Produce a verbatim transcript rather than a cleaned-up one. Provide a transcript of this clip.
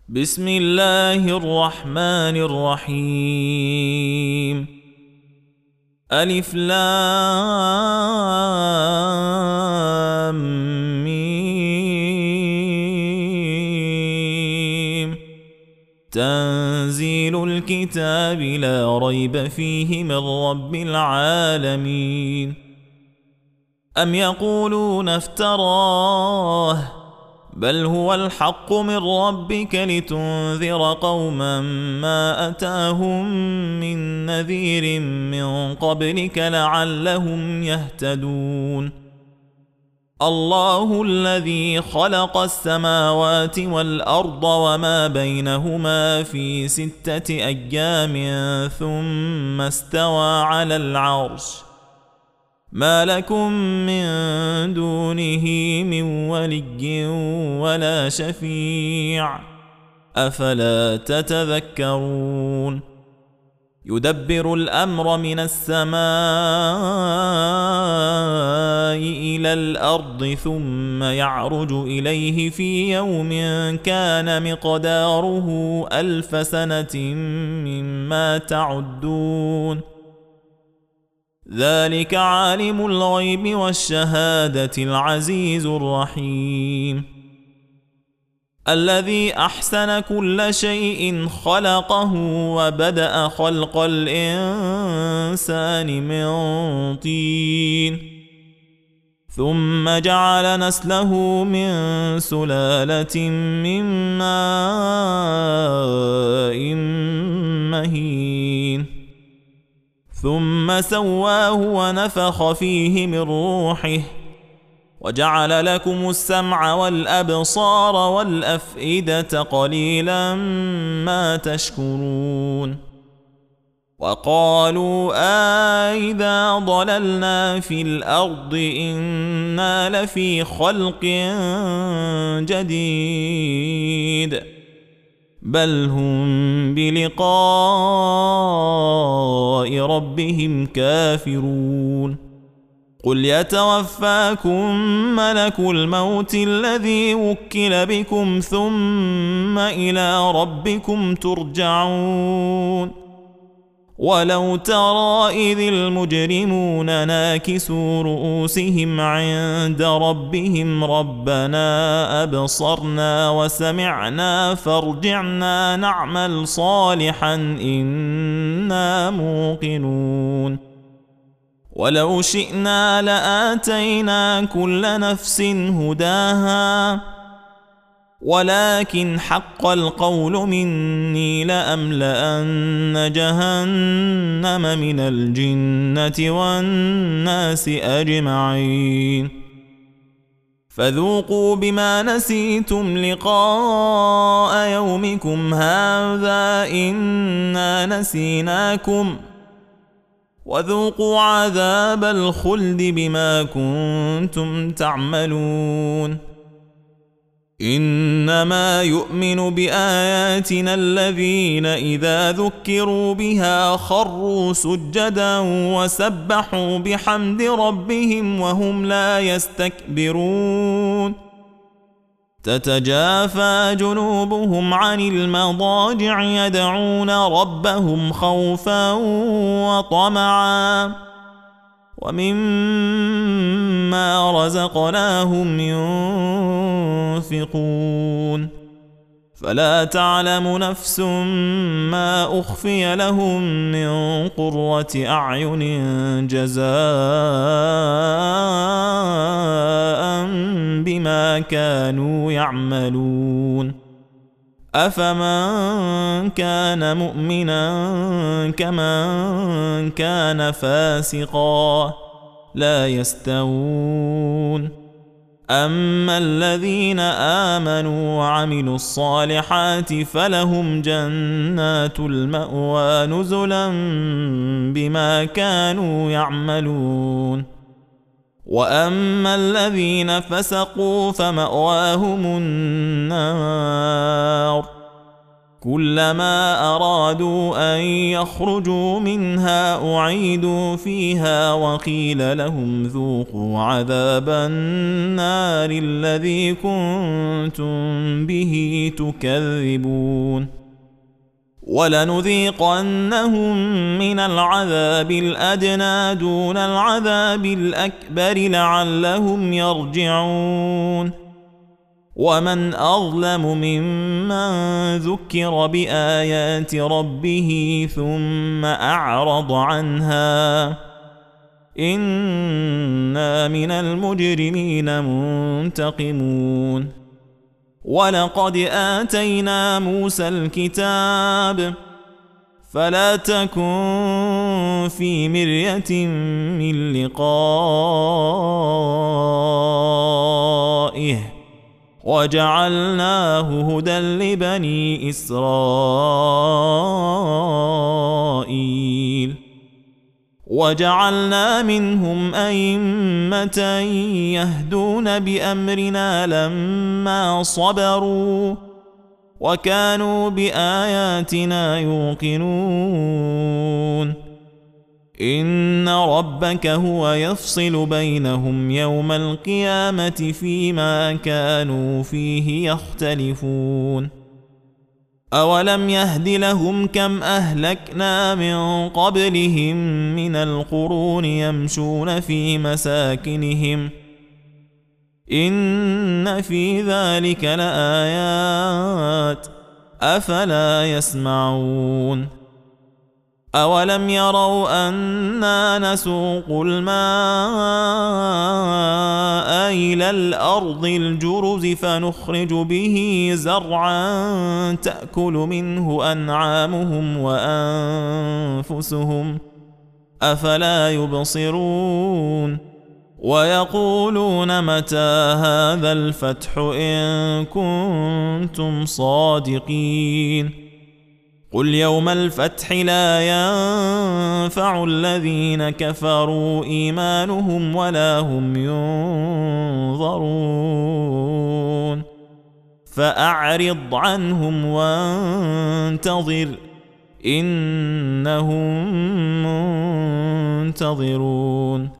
بسم الله الرحمن الرحيم. ألف لام ميم. تنزيل الكتاب لا ريب فيه من رب العالمين. أم يقولون افتراه بل هو الحق من ربك لتنذر قوما ما أتاهم من نذير من قبلك لعلهم يهتدون. الله الذي خلق السماوات والأرض وما بينهما في ستة أيام ثم استوى على العرش ما لكم من دونه من ولي ولا شفيع أفلا تتذكرون. يدبر الأمر من السماء إلى الأرض ثم يعرج إليه في يوم كان مقداره ألف سنة مما تعدون. ذلك عالم الغيب والشهادة العزيز الرحيم. الذي أحسن كل شيء خلقه وبدأ خلق الإنسان من طين ثم جعل نسله من سلالة من ماء مهين ثم سواه ونفخ فيه من روحه وجعل لكم السمع والأبصار والأفئدة قليلا ما تشكرون. وقالوا أإذا ضللنا في الأرض إنا لفي خلق جديد بل هم بلقاء ربهم كافرون. قل يتوفاكم ملك الموت الذي وكل بكم ثم إلى ربكم ترجعون. ولو ترى إذ المجرمون ناكسوا رؤوسهم عند ربهم ربنا أبصرنا وسمعنا فارجعنا نعمل صالحا إنا موقنون. ولو شئنا لآتينا كل نفس هداها ولكن حق القول مني لأملأن جهنم من الجنة والناس أجمعين. فذوقوا بما نسيتم لقاء يومكم هذا إنا نسيناكم وذوقوا عذاب الخلد بما كنتم تعملون. إنما يؤمن بآياتنا الذين إذا ذكروا بها خروا سجدا وسبحوا بحمد ربهم وهم لا يستكبرون. تتجافى جنوبهم عن المضاجع يدعون ربهم خوفا وطمعا ومما رزقناهم ينفقون. فلا تعلم نفس ما أخفي لهم من قرة أعين جزاء بما كانوا يعملون. أفمن كان مؤمنا كمن كان فاسقا لا يستوون. أما الذين آمنوا وعملوا الصالحات فلهم جنات المأوى نزلا بما كانوا يعملون. وأما الذين فسقوا فمأواهم النار كلما أرادوا أن يخرجوا منها أعيدوا فيها وقيل لهم ذوقوا عذاب النار الذي كنتم به تكذبون ولنذيقنهم من العذاب الأدنى دون العذاب الأكبر لعلهم يرجعون ومن أظلم ممن ذكر بآيات ربه ثم أعرض عنها إنا من المجرمين منتقمون ولقد آتينا موسى الكتاب فلا تكن في مرية من لقائه وجعلناه هدى لبني إسرائيل وجعلنا منهم أئمة يهدون بأمرنا لما صبروا وكانوا بآياتنا يوقنون إن ربك هو يفصل بينهم يوم القيامة فيما كانوا فيه يختلفون أولم يهد لهم كم أهلكنا من قبلهم من القرون يمشون في مساكنهم إن في ذلك لآيات أفلا يسمعون أولم يروا أنا نسوق الماء إلى الأرض الجرز فنخرج به زرعا تأكل منه أنعامهم وأنفسهم أفلا يبصرون ويقولون متى هذا الفتح إن كنتم صادقين قل يوم الفتح لا ينفع الذين كفروا إيمانهم ولا هم ينظرون فأعرض عنهم وانتظر إنهم منتظرون